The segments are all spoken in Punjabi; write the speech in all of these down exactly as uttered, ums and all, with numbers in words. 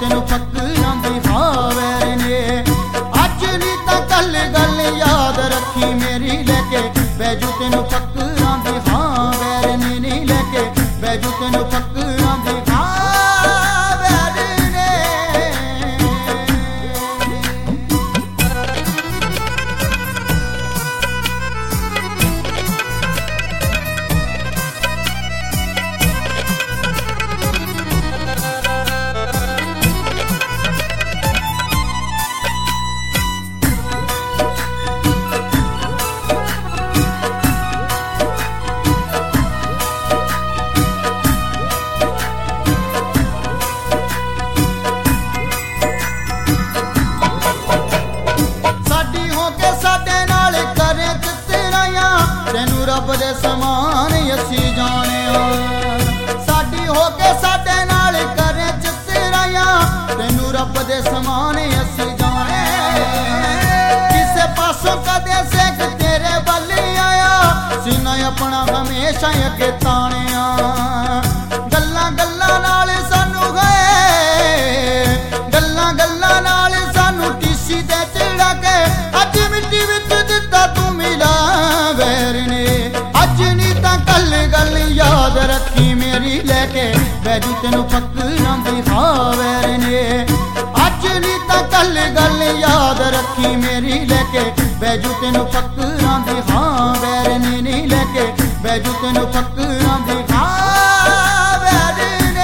ਤੈਨੂੰ ਫਕਰਾਂ ਦੀ ਹਾਵੇਰ ਨੇ। ਅੱਜ ਨਹੀਂ ਤਾਂ ਕੱਲ ਗੱਲ ਯਾਦ ਰੱਖੀ ਮੇਰੀ, ਲੈ ਕੇ ਬੈਜੂ ਤੈਨੂੰ ਫਕਰਾਂ ਦੀ ਹਾਵੇਰ ਨੇ। ਨਹੀਂ ਲੈ ਕੇ ਬੈਜੂ ਤੈਨੂੰ ਫਕਰਾਂ ਦੀ ਤੈਨੂੰ ਰੱਬ ਦੇ ਸਮਾਨ ਅਸੀਂ ਜਾਣਿਆ। ਸਾਡੀ ਹੋ ਕੇ ਸਾਡੇ ਨਾਲ ਕਰੇ ਚਿੱਤਰਾਇਆ, ਤੈਨੂੰ ਰੱਬ ਦੇ ਸਮਾਨ ਅਸੀਂ ਜਾਣੇ। ਕਿਸੇ ਪਾਸੋਂ ਕਦੇ ਸਿੱਖ ਤੇਰੇ ਵੱਲ ਆਇਆ, ਸੀਨਾ ਆਪਣਾ ਹਮੇਸ਼ਾ ਅੱਗੇ ਤਾਣਿਆ। ਗੱਲਾਂ ਗੱਲਾਂ ਨਾਲ ਸਾਨੂੰ ਗਏ, ਗੱਲਾਂ ਗੱਲਾਂ ਨਾਲ ਸਾਨੂੰ ਟੀਸੀ ਤੇ ਚੜਾ ਕੇ, ਅੱਜ ਮਿੱਟੀ ਵਿੱਚ ਦਿੱਤਾ ਤੂੰ ਮਿਲਾ ਵੈਰ ਨੇ। ਅੱਜ ਨਹੀਂ ਤਾਂ ਕੱਲ ਗੱਲ ਯਾਦ ਰੱਖੀ ਮੇਰੀ, ਲੈ ਕੇ ਬੈਜੂ ਤੈਨੂੰ ਫਕਰਾਂ ਦੀ ਹਾਵੇਰ ਨੇ। ਅੱਜ ਨਹੀਂ ਤਾਂ ਕੱਲ ਗੱਲ ਯਾਦ ਰੱਖੀ ਮੇਰੀ, ਲੈ ਕੇ ਬੈਜੂ ਤੈਨੂੰ ਫਕਰਾਂ ਦੀ ਹਾਵੇਰ ਨੇ। ਨਹੀਂ ਲੈ ਕੇ ਬੈਜੂ ਤੈਨੂੰ ਫਕਰਾਂ ਦੀ ਹਾਵੇਰ ਨੇ।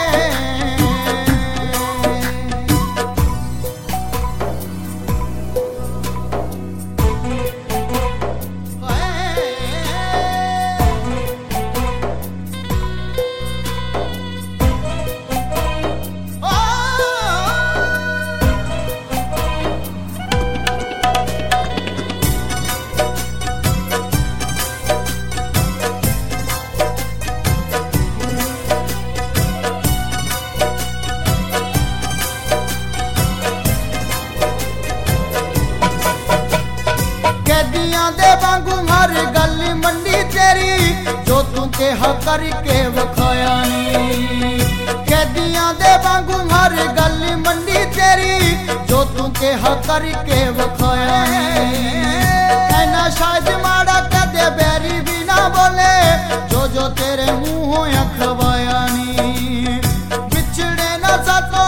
ਕੈਦੀਆਂ ਦੇ ਵਾਂਗੂ ਹਰ ਗੱਲ ਮੰਨੀ ਤੇਰੀ, ਜੋ ਤੂੰ ਕਿਹਾ ਕਰਕੇ ਵਿਖਾਇਆ ਨੀ। ਕੈਦੀਆਂ ਦੇ ਵਾਂਗੂ ਹਰ ਗੱਲ ਮੰਨੀ ਤੇਰੀ, ਜੋ ਤੂੰ ਕਿਹਾ ਕਰਕੇ ਵਿਖਾਇਆ ਨੀ। ਐਨਾ ਸ਼ਾਇਦ ਮਾੜਾ ਕਦੇ ਬੈਰੀ ਵੀ ਨਾ ਬੋਲੇ, ਜੋ ਜੋ ਤੇਰੇ ਮੂੰਹੋਂ ਅਖਵਾਇਆ ਨੀ। ਵਿਛੜੇ ਨਾ ਸਾਥੋਂ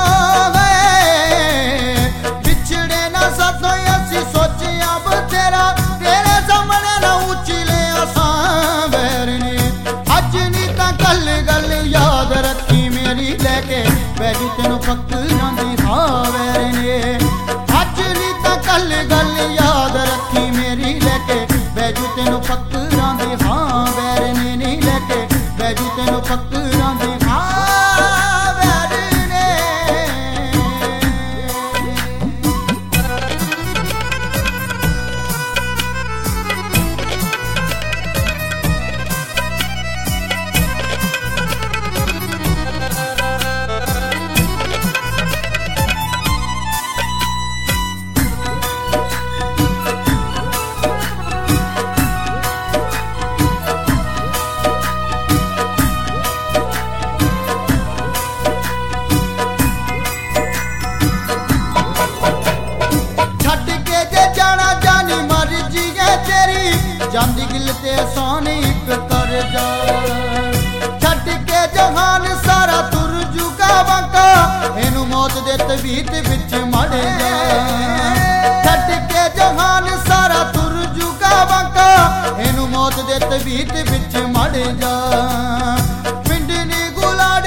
ਗਏ, ਵਿਛੜੇ ਨਾ ਸਾਥੋਂ ਅਸੀਂ ਸੋਚਿਆ ਬਥੇਰਾ, ਤੇਰੇ ਸਾਹਮਣੇ ਨਾ ਉੱਚੀ ਲਿਆ ਸਾਂ ਵੈਰ ਨੇ। ਅੱਜ ਨਹੀਂ ਤਾਂ ਕੱਲ ਗੱਲ ਯਾਦ ਰੱਖੀ ਮੇਰੀ, ਲੈ ਕੇ ਬੈਜੂ ਤੈਨੂੰ ਫਕਰਾਂ ਦੀ ਹਾਵੇਰ ਨੇ। ਅੱਜ ਨਹੀਂ ਤਾਂ ਕੱਲ ਗੱਲ ਯਾਦ ਰੱਖੀ ਮੇਰੀ, ਲੈ ਕੇ ਬੈਜੂ ਤੈਨੂੰ ਫਕਰਾਂ ਦੀ ਹਾਵੇਰ ਨੇ। ਨਹੀਂ ਲੈ ਕੇ ਬੈਜੂ ਤੈਨੂੰ ਫਕਰਾਂ ਦੀ ਹਾਵੇਰ ਨੇ। ਜਾਂਦੀ ਗਿਲ ਤੇ ਆਸਾਨ ਇੱਕ ਕਰ ਜਾ, ਛੱਡ ਕੇ ਜਹਾਨ ਸਾਰਾ ਤੁਰ ਜੂਗਾ ਵਾਂਕਾ, ਇਹਨੂੰ ਮੌਤ ਦੇ ਤਵੀਤ ਵਿੱਚ ਮੜ ਜਾ। ਛੱਡ ਕੇ ਜਹਾਨ ਸਾਰਾ ਤੁਰ ਜੂਗਾ ਵਾਂਕਾ, ਇਹਨੂੰ ਮੌਤ ਦੇ ਤਵੀਤ ਵਿੱਚ ਮੜ ਜਾ। ਪਿੰਡ ਨੀ ਗੁਲਾੜ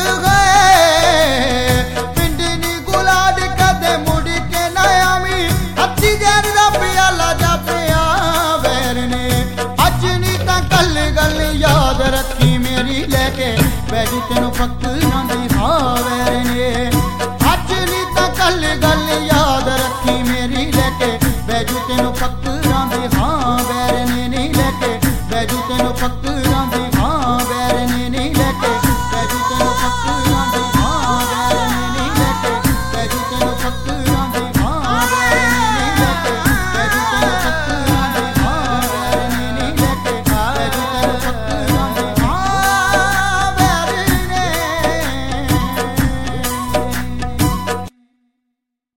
ਗਏ, ਪਿੰਡ ਨੀ ਗੁਲਾੜ ਕਦੇ ਮੁੜ ਕੇ ਨਾ ਆਵੀਂ, ਹੱਥੀ ਜ਼ਹਿਰ ਦਾ ਪਿਆਲਾ ਜਾਪਿਆ ਵੈਰ ਨੇ। ਅੱਜ ਨਹੀਂ ਤਾਂ ਕੱਲ ਗੱਲ ਯਾਦ ਰੱਖੀ ਮੇਰੀ, ਲੈ ਕੇ ਬੈਜੂ ਤੈਨੂੰ ਫਕਰਾਂ ਦੀ ਹਾਵੇਰ ਨੇ। ਅੱਜ ਨਹੀਂ ਤਾਂ ਕੱਲ ਗੱਲ ਯਾਦ ਰੱਖੀ ਮੇਰੀ, ਲੈ ਕੇ ਬੈਜੂ ਤੈਨੂੰ ਫਕਰਾਂ